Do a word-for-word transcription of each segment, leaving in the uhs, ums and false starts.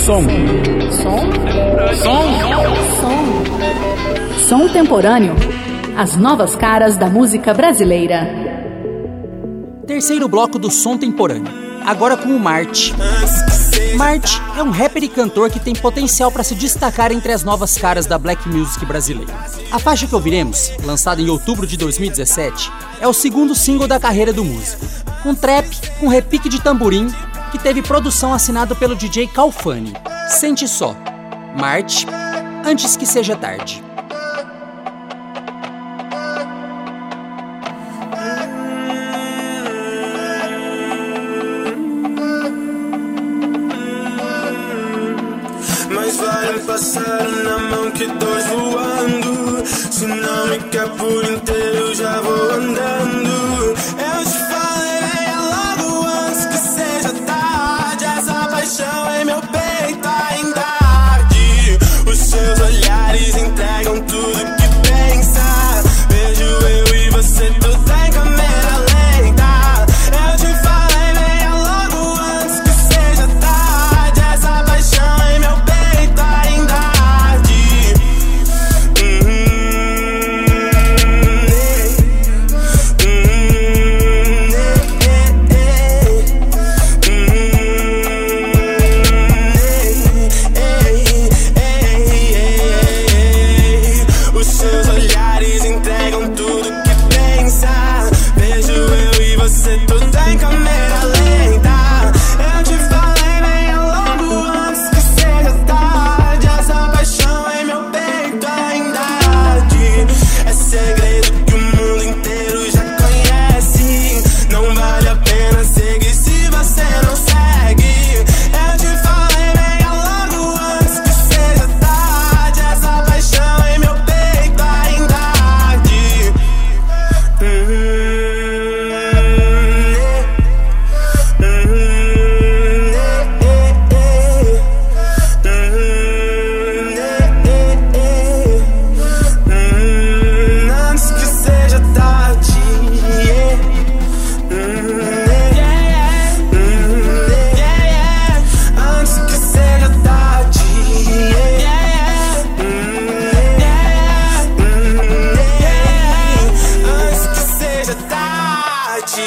Som. Som? Som. Som. Som temporâneo. As novas caras da música brasileira. Terceiro bloco do Som Temporâneo. Agora com o Marte. Marte é um rapper e cantor que tem potencial para se destacar entre as novas caras da black music brasileira. A faixa que ouviremos, lançada em outubro de dois mil e dezessete, é o segundo single da carreira do músico. Um trap com repique de tamborim que teve produção assinada pelo D J Calfani. Sente só, Marte, Antes que Seja Tarde. Mais vale passar na mão que dois voando. Se não me quer por inteiro, já vou andando. Eu te falei, venha logo antes que seja tarde. Essa paixão em meu peito ainda arde. Os seus olhares entregam tudo que pensa. Vejo eu e você tudo em câmera lenta. Eu te falei, venha logo antes que seja tarde. Essa paixão em meu peito ainda arde. Os seus olhares entregam tudo que pensa. Vejo eu e você tudo em câmera lenta. Eu te falei, venha logo antes que seja tarde. Essa paixão em meu peito ainda arde. É segredo que o mundo inteiro já conhece. Não vale a pena seguir se você não segue. Eu te falei, venha logo antes que seja tarde. Essa paixão em meu peito ainda arde. Antes que seja tarde. Antes que seja tarde. Antes que seja tarde.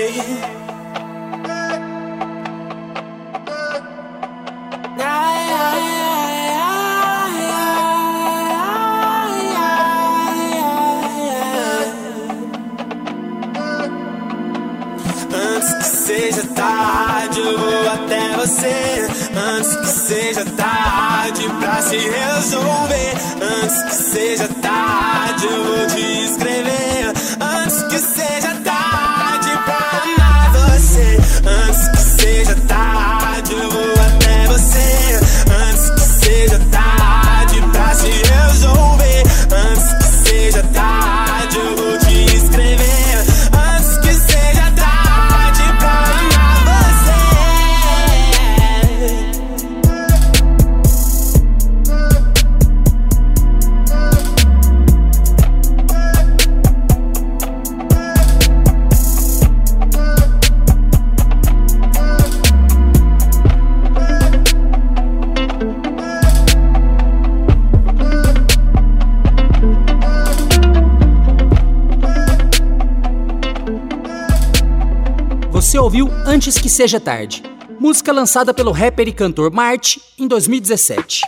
Antes que seja tarde, eu vou até você. Antes que seja tarde pra se resolver. Antes que seja tarde, eu vou te escrever. Antes que seja tarde pra amar você. Antes que seja tarde, eu vou até você. Antes que seja tarde pra se resolver. Antes que seja tarde, eu vou te escrever. Antes que seja tarde pra amar você. Você ouviu Antes que Seja Tarde, música lançada pelo rapper e cantor Marte em dois mil e dezessete.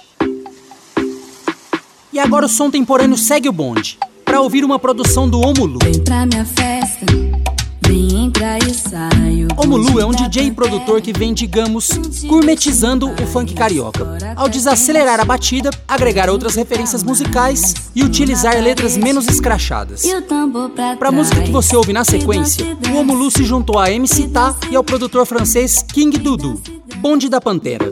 E agora o Som Temporâneo segue o bonde, para ouvir uma produção do Omulu. Vem pra minha festa, vem entrar e saio. Omulu é um D J e produtor que vem, digamos, gourmetizando o funk carioca, ao desacelerar a batida, agregar outras referências musicais e utilizar letras menos escrachadas. Para a música que você ouve na sequência, o Omulu se juntou a M C Tá e ao produtor francês King Dudu, Bonde da Pantera.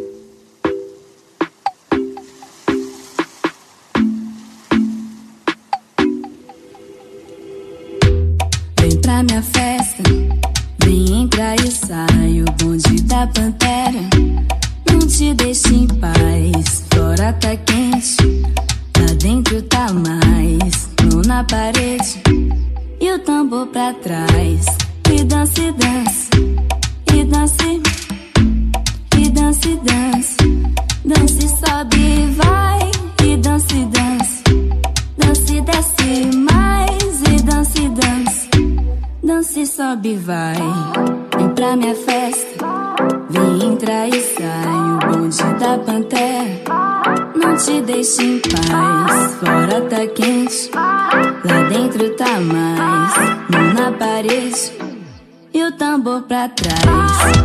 Vem pra minha festa, vem entrar e saio. Bonde da Pantera, não te deixe em paz. Fora tá quente, lá dentro tá mais. Mão na parede e o tambor pra trás. E dance, dance, e dance, e dance, dance. Dance, sobe, vai e dance, dance. Dance, desce mais e dance, dance. Dance, sobe, vai. Vem pra minha festa, vem entrar e sai. O bonde da pantera não te deixe em paz. Fora tá quente, lá dentro tá mais. Mão na parede e o tambor pra trás.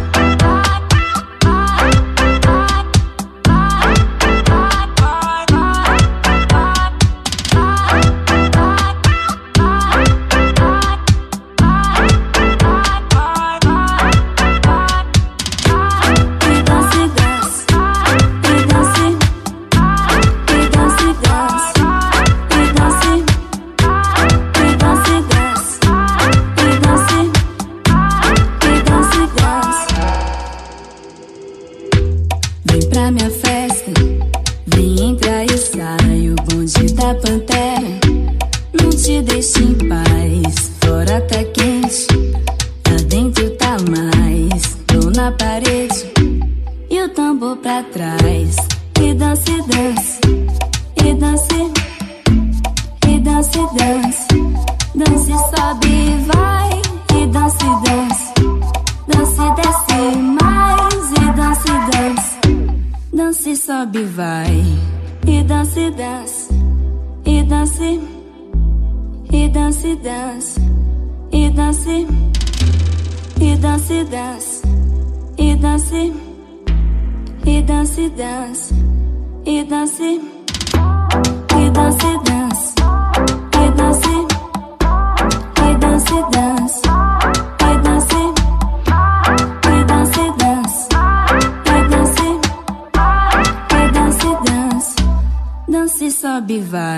Pra minha festa, vem entrar e sai. O bonde da pantera não te deixa em paz. Fora tá quente, lá dentro tá mais. Mão na parede e o tambor pra trás. E dance, dance, e dance, e dance, dance. Dance, sobe, vai e dance, dance. Dance, desce mais e dance, dance. Dance, sobe, vai e dance, dance. E dance, e dance, dance. E dance, e dance, dance. E dance, e dance, dance. E dance, e dance, dance. E dance, e dance, dance. E dance, e dance, dance. E dance, e dance, dance. Dance, sobe, vai.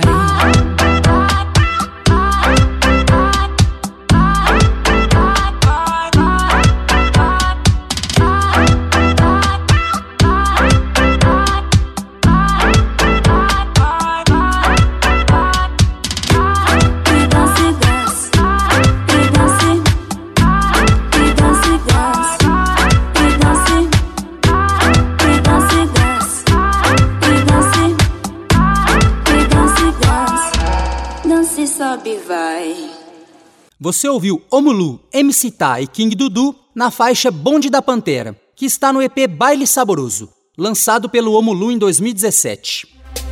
Sobe, vai. Você ouviu Omulu, M C Tá e King Dudu na faixa Bonde da Pantera, que está no E P Baile Saboroso, lançado pelo Omulu em dois mil e dezessete.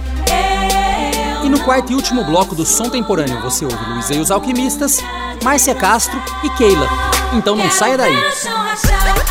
E no quarto e último bloco do Som Temporâneo você ouve Luísa e os Alquimistas, Márcia Castro e Keila. Então não saia daí.